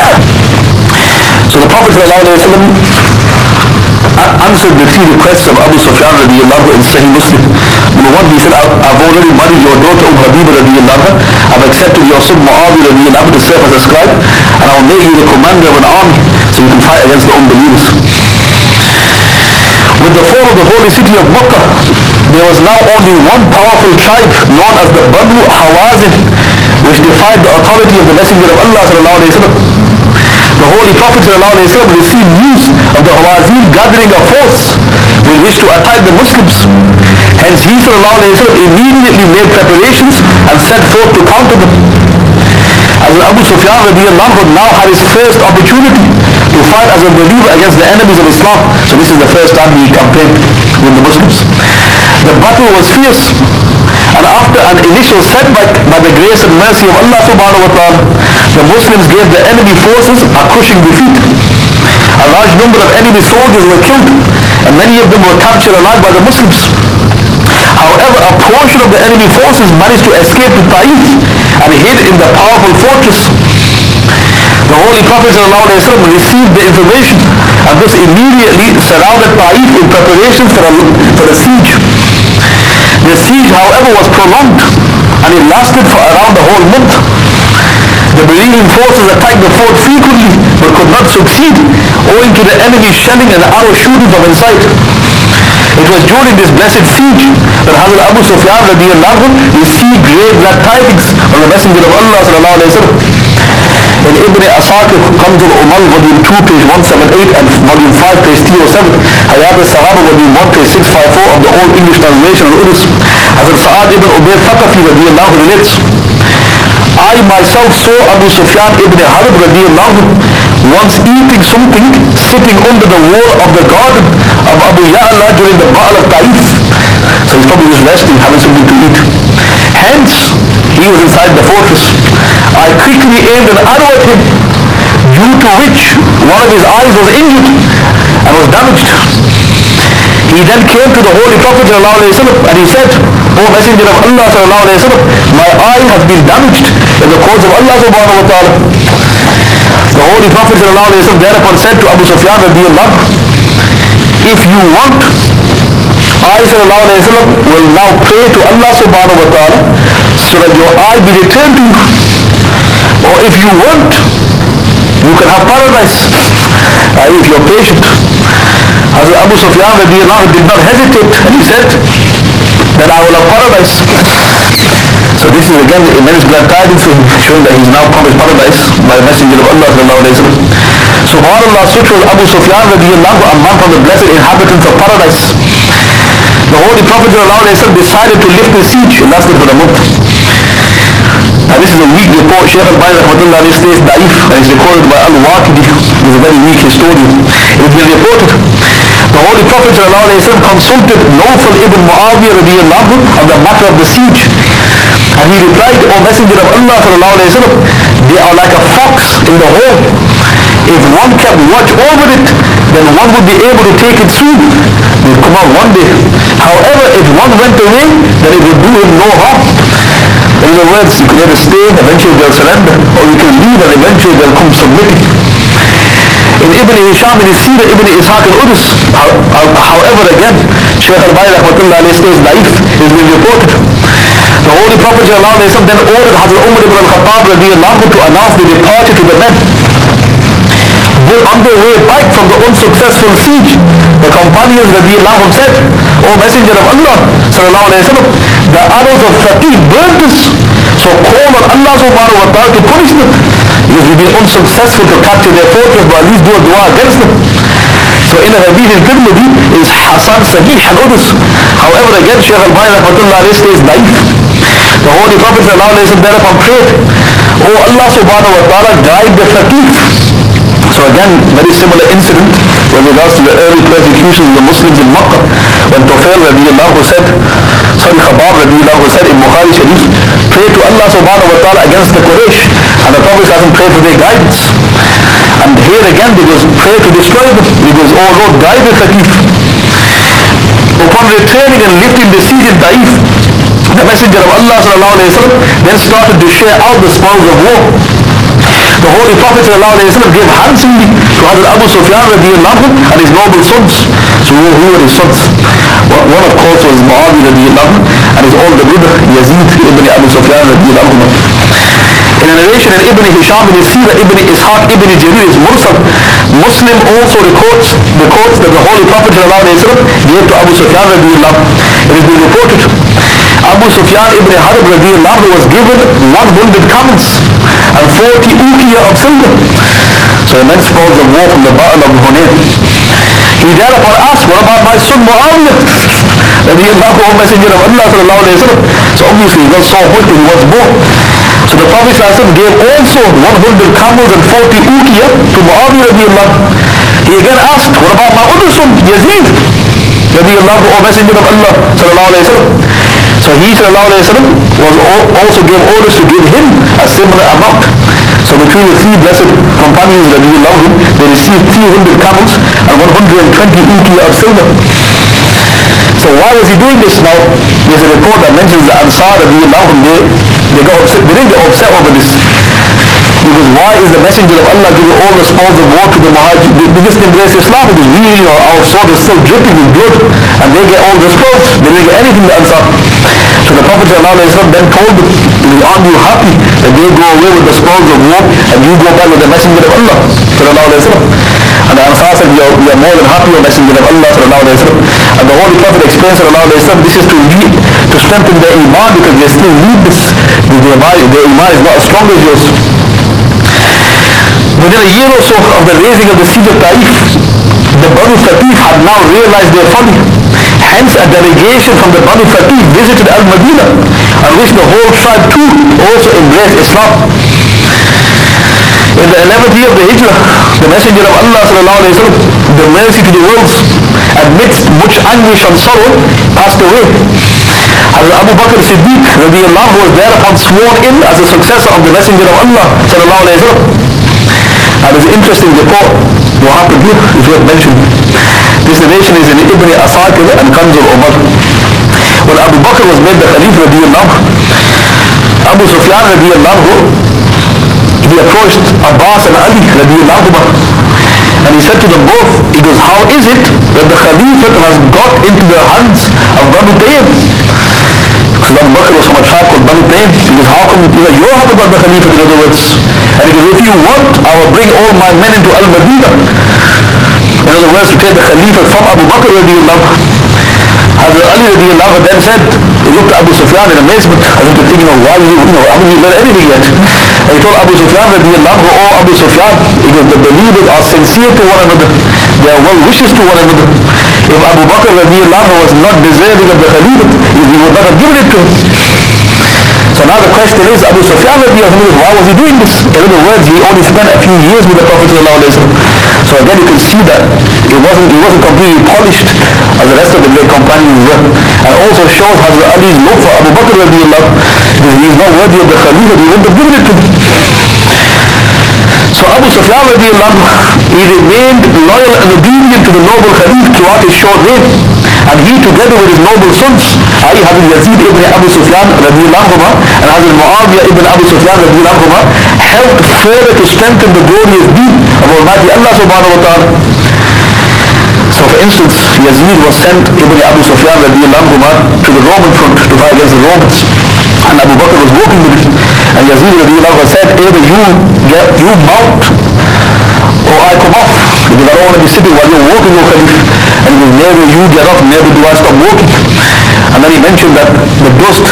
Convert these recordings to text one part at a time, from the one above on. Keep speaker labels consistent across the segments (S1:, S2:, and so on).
S1: So the Prophet answered the three requests of Abu Sufyan radiallahu in Sahih Muslim. Number one, he said, I've already married your daughter Habiba radiallahu. I've accepted your son Muawiyah radiallahu to serve as a scribe, and I'll make you the commander of an army so you can fight against the unbelievers. With the fall of the holy city of Makkah, there was now only one powerful tribe known as the Banu Hawazin, which defied the authority of the Messenger of Allah sallallahu alayhi wa sallam. The Holy Prophet sallallahu alayhi wa sallam received news of the Hawazin gathering a force with which to attack the Muslims. Hence he sallallahu alayhi wa sallam immediately made preparations and set forth to counter them. As Abu Sufyan radiallahu now had his first opportunity to fight as a believer against the enemies of Islam. So this is the first time he campaigned with the Muslims. The battle was fierce, and after an initial setback, by the grace and mercy of Allah subhanahu wa ta'ala, the Muslims gave the enemy forces a crushing defeat. A large number of enemy soldiers were killed, and many of them were captured alive by the Muslims. However, a portion of the enemy forces managed to escape to Taif and hid in the powerful fortress. The Holy Prophet ﷺ received the information and thus immediately surrounded Taif in preparation for the siege. The siege, however, was prolonged and it lasted for around a whole month. The believing forces attacked the fort frequently but could not succeed owing to the enemy shelling and arrow shooting from inside. It was during this blessed siege that Hazrat Abu Sufyan radiallahu received great glad tidings from the Messenger of Allah sallallahu alayhi wa sallam. In Ibn Asakir, Kanz al-Umal, volume 2, page 178, and volume 5, page 307, Hayat al-Sahaba, volume 1, page 654 of the Old English translation of Urus, Hazrat Sa'ad ibn Ubayd Thaqafi radiallahu relates, I myself saw Abu Sufyan ibn Harb radiallahu once eating something sitting under the wall of the garden of Abu Ya'la during the Battle of Taif. So he's probably just resting, having something to eat. Hence, he was inside the fortress. I quickly aimed an arrow at him, due to which one of his eyes was injured and was damaged. He then came to the Holy Prophet ﷺ and he said, O Messenger of Allah ﷺ, my eye has been damaged in the cause of Allah subhanahu wa ta'ala. The Holy Prophet ﷺ thereupon said to Abu Sufyan radiallahu, if you want, I ﷺ will now pray to Allah subhanahu wa ta'ala so that your eye be returned to you. Or if you want, you can have paradise if you're patient. Hazrat Abu Sufyan radiallahu did not hesitate and he said that I will have paradise. So this is again the immense glad tidings for him, showing that he is now promised paradise by the Messenger of Allah sallallahu alayhi wa sallam. Subhanallah, such was Abu Sufyan radiallahu, a man from the blessed inhabitants of paradise. The Holy Prophet sallallahu alayhi wa sallam decided to lift the siege. It lasted for a month. Now this is a weak report. Shaykh al-Bani rahmatullah stays da'if, and it's recorded by Al-Waqidi. He's a very weak historian. It has been reported. The Holy Prophet ﷺ consulted Nawfal ibn Muawiyah radiallahu on the matter of the siege. And he replied, O Messenger of Allah ﷺ, they are like a fox in the hole. If one kept watch over it, then one would be able to take it soon. They would come out one day. However, if one went away, then it would do him no harm. In other words, you can either stay, eventually they'll surrender, or you can leave and eventually they'll come submitting. In Ibn Hisham, in his Sirah, Ibn Ishaq al-Udus, however again, Shaykh al-Bani rahmatullah stays da'if, is being reported. The Holy Prophet then ordered Hazrat Umar ibn al-Khattab radiallahu to announce the departure to the men. On their way back from the unsuccessful siege, the companions radiallahu said, O Messenger of Allah sallallahu alayhi wa sallam, the arrows of Thaqif burnt us, so call on Allah subhanahu wa ta'ala to punish them, because we've been unsuccessful to capture their fortress, but at least do a dua against them. So in a hadith in Tirmidhi is Hasan Sahih al-Udus. However, again, Shaykh al-Bani rahmatullah stays da'if. The Holy Prophet sallallahu alayhi wa sallam thereupon prayed, O Allah subhanahu wa ta'ala, guide the Thaqif. So again, very similar incident with regards to the early persecution of the Muslims in Makkah, when Tufail radiallahu said, Khabab radiallahu said in Bukhari Sharif, pray to Allah subhanahu wa ta'ala against the Quraysh, and the Prophet doesn't pray for their guidance. And here again, because pray to destroy them, because, oh Lord, guide the Thaqif. Upon returning and lifting the siege in Taif, the Messenger of Allah sallallahu alayhi wa sallam then started to share out the spoils of war. the Holy Prophet ﷺ gave handsomely to Hazrat Abu Sufyan radiallahu and his noble sons. So who were his sons? One of course was Muawiyah radiallahu and his older brother Yazid ibn Abu Sufyan radiallahu. In a narration in Ibn Hisham bin Sirah, Ibn Ishaq, Ibn Jarir is Mursal. Muslim also records that the Holy Prophet gave to Abu Sufyan radiallahu. It has been reported Abu Sufyan ibn Harb radiallahu was given 100 camels and 40 uqiyah of silver. So immense spoils of war from the battle of Hunayn. He thereupon asked, what about my son Muawiyah? Radiallahu, O Messenger of Allah sallallahu alayhi wa sallam. So obviously he was so much he was born. So the Prophet gave also 100 camels and 40 uqiyah to Muawiyah radiallahu. He again asked, what about my other son Yazid? Radiallahu, O Messenger of Allah sallallahu alayhi wa sallam. So he sallallahu alayhi wa sallam also gave orders to give him a similar amount. So between the three blessed companions radiallahu, they received 300 camels and 120 uqiyah of silver. So why was he doing this now? There's a report that mentions the Ansar radiallahu, they got upset. They didn't get upset over this. Because why is the Messenger of Allah giving all the spoils of war to the Muhajir? They just embrace Islam because we, our sword is still dripping with blood and they get all the spoils. They didn't get anything, the Ansar. So the Prophet then told them, aren't you happy that they go away with the spoils of war and you go back with the Messenger of Allah? And the Ansar said, we are more than happy with the Messenger of Allah. And the Holy Prophet explains, this is to strengthen their iman because they still need this. Their iman is not as strong as yours. Within a year or so of the raising of the siege of Taif, the Banu Thaqif had now realized their folly. Hence a delegation from the Banu Thaqif visited Al-Madinah, on which the whole tribe too also embraced Islam. In the 11th year of the Hijrah, the Messenger of Allah the mercy to the worlds, amidst much anguish and sorrow, passed away. Hazrat Abu Bakr Siddiq radiallahu was thereupon sworn in as the successor of the Messenger of Allah sallallahu alayhi wa sallam. And there's an interesting report what happened here is worth mentioning. This narration is in Ibn Asakir and Kanz al-Umar. When Abu Bakr was made the Khalif radiallahu, Abu Sufyan radiallahu, he approached Abbas and Ali radiallahu, and he said to them both, he goes, how is it that the Khalifate has got into the hands of Banu Taym? Because Abu Bakr was from a tribe called Banu Taym. He goes, how come you have got the Khalifate, in other words? And he goes, if you want, I will bring all my men into Al-Madinah. In other words, to take the Khalifate from Abu Bakr radiallahu. Hazrat Ali radiallahu then said, he looked at Abu Sufyan in amazement, as if to think, why haven't you learned anything yet? And he told Abu Sufyan radiallahu, oh Abu Sufyan, because the believers are sincere to one another, they are well wishes to one another. If Abu Bakr radiallahu was not deserving of the Khalifate, he would not have given it to him. So now the question is, Abu Sufyan radiallahu, why was he doing this? In other words, he only spent a few years with the Prophet sallallahu alayhi wa sallam. So again you can see that he wasn't completely polished as the rest of the great companions were. And also shows Hazrat Ali's love for Abu Bakr radiallahu, because he is not worthy of the Khalifa, he wouldn't have given it to him. So Abu Sufyan radiallahu, he remained loyal and obedient to the noble Khalif throughout his short reign. And he together with his noble sons, i.e. Hazrat Yazid ibn Abu Sufyan radiallahu and Hazrat Muawiyah ibn Abu Sufyan radiallahu, helped further to strengthen the glorious deen of Almighty Allah subhanahu wa ta'ala. So for instance, Yazid was sent ibn Abu Sufyan radiallahu to the Roman front to fight against the Romans. And Abu Bakr was walking with him. And Yazid radiallahu said, either you mount or I come off. Because I don't want to be sitting while you're walking, O Khalif. And he goes, never you get up, never do I stop walking. And then he mentioned that the dust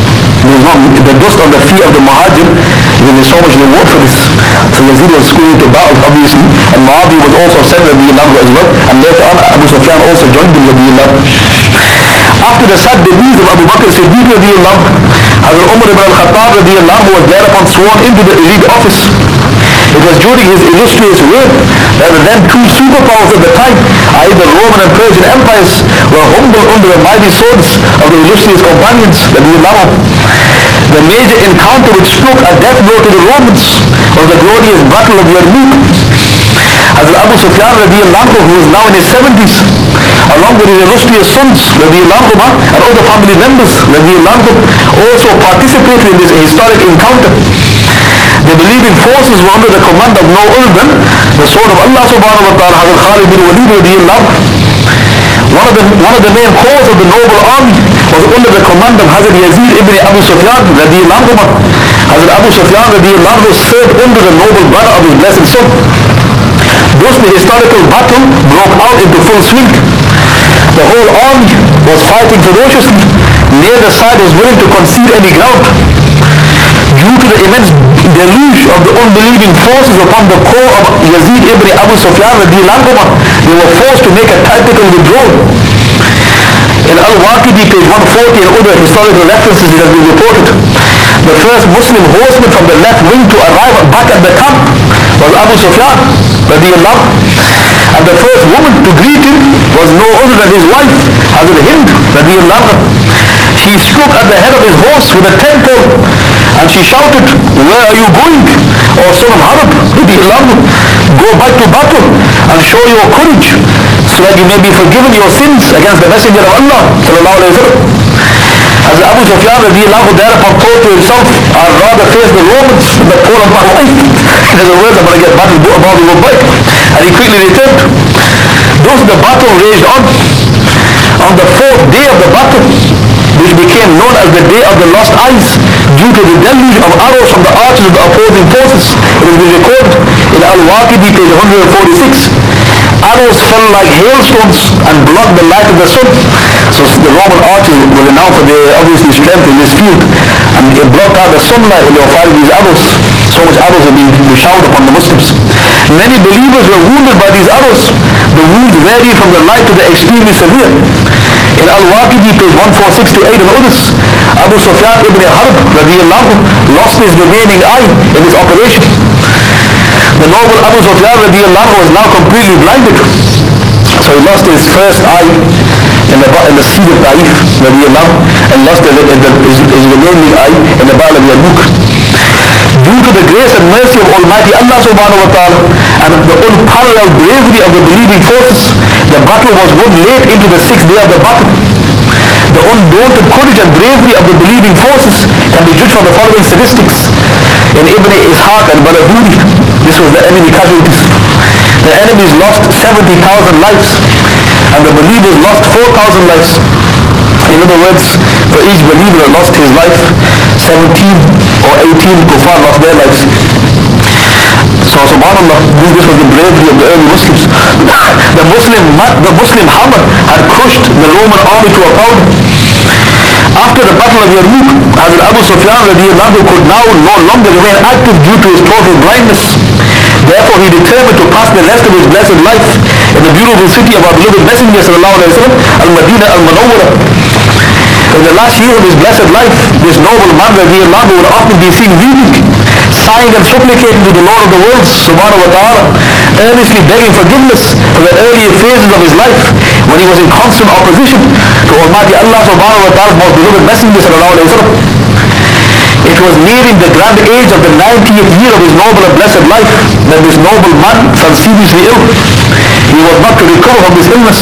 S1: on the feet of the Muhajir, there's so much reward for this. So Yazid was going to battle, obviously, and Muawiyah was also sent radiallahu as well, and later on Abu Sufyan also joined him radiallahu. After the sad decease of Abu Bakr Siddiq radiallahu, Hazrat Umar ibn al-Khattab radiallahu was thereupon sworn into the elite office. It was during his illustrious reign that the then two superpowers at the time, i.e. the Roman and Persian empires, were humbled under the mighty swords of the illustrious companions radiallahu. The major encounter which struck a death blow to the Romans was the glorious battle of Yarmouk. Hazrat Abu Sufyan radiallahu, who was now in his 70s, along with his illustrious sons radiallahu and other family members radiallahu, also participated in this historic encounter. The believing forces were under the command of no other than the sword of Allah subhanahu wa ta'ala, Hazrat Khalid bin Walid radiallahu. One of the main corps of the noble army was under the command of Hazrat Yazid ibn Abu Sufyan radiallahu. Hazrat Abu Sufyan radiallahu served under the noble brother of his blessed son. Thus the historical battle broke out into full swing. The whole army was fighting ferociously. Neither side was willing to concede any ground. Due to the immense deluge of the unbelieving forces upon the corps of Yazid ibn Abu Sufyan radiallahu, they were forced to make a tactical withdrawal. In Al-Waqidi, page 140, and other historical references, it has been reported, the first Muslim horseman from the left wing to arrive back at the camp was Abu Sufyan radiallahu, and the first woman to greet him was no other than his wife, Hazrat Hind radiallahu. She struck at the head of his horse with a tent pole, and she shouted, "Where are you going, O son of Harab radiallahu? Go back to battle and show your courage, so that you may be forgiven your sins against the Messenger of Allah sallallahu alayhi wa sallam." As Abu Sufyan radiallahu thereupon thought to himself, "I'd rather face the Romans than call on my wife. In other words, I'm going to get battled about your back." And he quickly returned. Thus the battle raged on. On the fourth day of the battle, which became known as the Day of the Lost Eyes, due to the deluge of arrows from the archers of the opposing forces, it has been recorded in Al-Waqidi, page 146. Arrows fell like hailstones and blocked the light of the sun. So the Roman archers were renowned for their obviously strength in this field, and it blocked out the sunlight when they were firing these arrows. So much arrows were being showered upon the Muslims. Many believers were wounded by these arrows. The wounds varied from the light to the extremely severe. In Al-Waqidi, page 146 to 8 and others, Abu Sufyan ibn Harb radiallahu lost his remaining eye in this operation. The noble Abu Sufyan radiallahu was now completely blinded. So he lost his first eye in the siege of Taif radiallahu, and lost his remaining eye in the battle of Yarmouk. Due to the grace and mercy of Almighty Allah subhanahu wa ta'ala and the unparalleled bravery of the believing forces, the battle was won late into the 6th day of the battle. The undaunted courage and bravery of the believing forces can be judged from the following statistics. In Ibn Ishaq and Balahudi, this was the enemy casualties. The enemies lost 70,000 lives, and the believers lost 4,000 lives. In other words, for each believer that lost his life, 17 or 18 kuffar lost their lives. So subhanAllah, this was the bravery of the early Muslims. The Muslim hammer had crushed the Roman army to a powder. After the battle of Yarmouk, Hazrat Abu Sufyan radiallahu could now no longer remain active due to his total blindness. Therefore he determined to pass the rest of his blessed life in the beautiful city of our beloved Messenger sallallahu alayhi wa sallam, Al-Madinah Al-Munawwarah. In the last year of his blessed life, this noble man radiallahu would often be seen weeping, sighing and supplicating to the Lord of the worlds subhanahu wa ta'ala, earnestly begging forgiveness for the earlier phases of his life when he was in constant opposition to Almighty Allah subhanahu wa ta'ala's most beloved Messenger sallallahu alayhi wa sallam. It was nearing the grand age of the 90th year of his noble and blessed life that this noble man fell seriously ill. He was not to recover from this illness.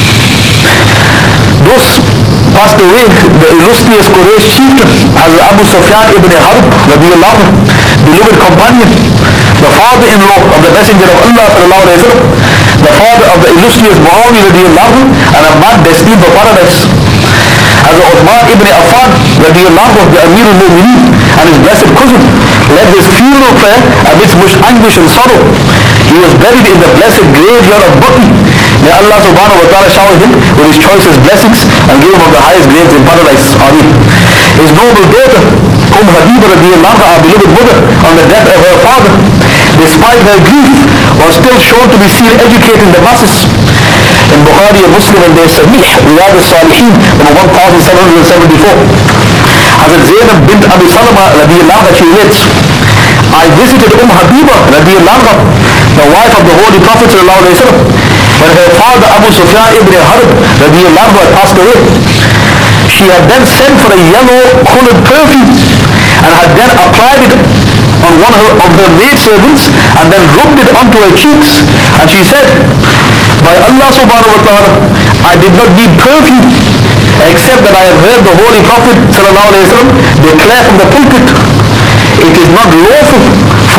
S1: Thus passed away the illustrious Quraysh chieftain Hazrat Abu Sufyan ibn Harb radiallahu, beloved companion, the father-in-law of the Messenger of Allah sallallahu alayhi wa sallam, the father of the illustrious Muawiyah radiallahu, and a man destined for paradise. Hazrat Uthman ibn Affan radiallahu, the Amir al-Mu'mineen, and his blessed cousin, led his funeral prayer amidst much anguish and sorrow. He was buried in the blessed graveyard of Baqi. May Allah subhanahu wa ta'ala shower him with his choicest blessings and give him of the highest graves in paradise. Ameen. His noble daughter, Habiba radiallahu, our beloved mother, on the death of her father, despite her grief, was still shown to be seen educating the masses. In Bukhari and Muslim and their Sahih, Riyad al-Salihin, number 1774, Hazrat Zainab bint Abi Salama radiallahu, she relates, I visited Habiba radiallahu, the wife of the Holy Prophet sallallahu alayhi wa sallam, when her father Abu Sufyan ibn Harb radiallahu had passed away. She had then sent for a yellow colored perfume and had then applied it on one of her maidservants and then rubbed it onto her cheeks, and she said, by Allah subhanahu wa ta'ala, I did not need perfume except that I have heard the Holy Prophet sallallahu alayhi wa sallam declare from the pulpit, it is not lawful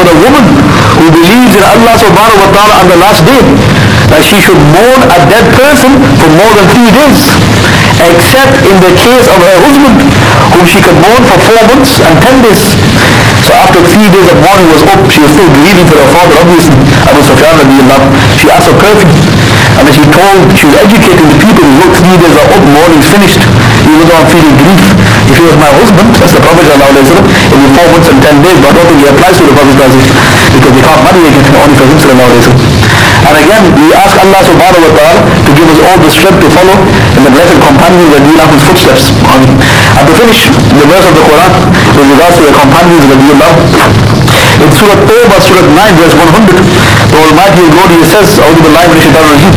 S1: for the woman who believes in Allah subhanahu wa ta'ala on the last day, that she should mourn a dead person for more than 3 days, except in the case of her husband, whom she could mourn for 4 months and 10 days. So after 3 days of mourning was up, she was still grieving for her father, obviously, Abu Sufyan radiallahu. She asked for perfume, and then she was educating the people, look, 3 days are up, mourning's finished, even though I'm feeling grief. If he was my husband, that's the Prophet sallallahu alayhi wa sallam, it would be 4 months and 10 days, but I don't think he applies to the Prophet sallallahu alayhi wa sallam, because we can't marry again, only for him sallallahu alayhi wa sallam. And again, we ask Allah subhanahu wa ta'ala to give us all the strength to follow in the blessed companions and Allah's footsteps. And to finish the verse of the Quran with regards to the companions of Allah, in Surah Tawbah, Surah 9, verse 100, the Almighty and Glorious says, A'udhu billahi minash shaitanir rajeem,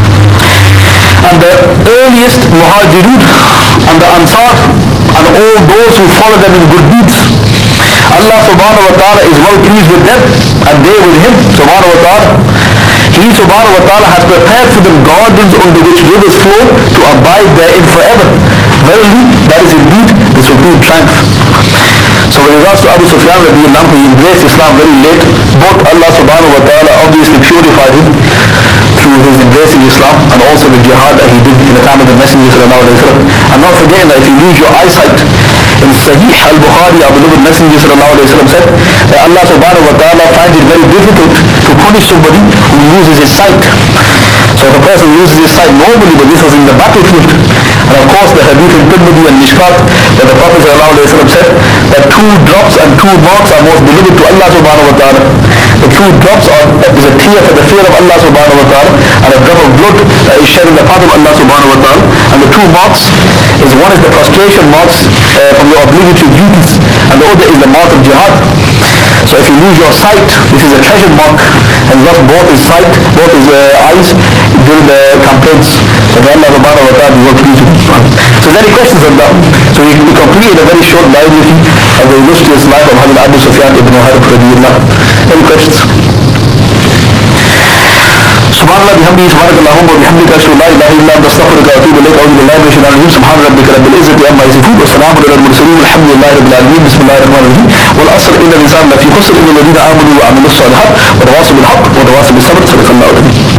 S1: and the earliest Muhajirun and the Ansar and all those who follow them in good deeds, Allah subhanahu wa ta'ala is well pleased with them and they with him subhanahu wa ta'ala. He subhanahu wa ta'ala has prepared for them gardens under which rivers flow to abide therein forever. Verily, that is indeed the supreme triumph. So with regards to Abu Sufyan radiallahu, he embraced Islam very late. Both Allah subhanahu wa ta'ala obviously purified him through his embracing Islam and also the jihad that he did in the time of the Messenger sallallahu alayhi wa sallam. And not forgetting that if you lose your eyesight, in Sahih al-Bukhari, our beloved Messenger sallallahu alayhi wa sallam said that Allah subhanahu wa ta'ala finds it very difficult to punish somebody who loses his sight. So if a person loses his sight normally, but this was in the battlefield. And of course the hadith in Tirmidhi and Mishkat, that the Prophet sallallahu alayhi wa sallam said that 2 drops and 2 marks are most beloved to Allah subhanahu wa ta'ala. The 2 drops is a tear for the fear of Allah subhanahu wa ta'ala, and a drop of blood that is shed in the path of Allah subhanahu wa ta'ala. And the 2 marks is, one is the prostration marks from your obligatory duties, and the other is the mark of jihad. So if you lose your sight, this is a treasure mark, and lost both his sight, both his eyes during the campaigns. So may Allah subhanahu wa ta'ala be well pleased with him. So is there any questions on that? So we completed a very short biography of the illustrious life of Hazrat Abu Sufyan ibn Harb radiyallahu. Any questions? سبحان الله بحمده سبحانك اللهم وبحمدك أشهد أن لا إله إلا أنت أستغفرك وأتوب إليك. أعوذ بالله من الشيطان الرجيم. سبحان ربك رب العزة عما يصفون وسلام على المرسلين والحمد لله رب العالمين. بسم الله الرحمن الرحيم. والعصر إن الإنسان لفي خسر إلا الذين آمنوا وعملوا الصالحات وتواصوا بالحق وتواصوا بالصبر. صدق الله العظيم.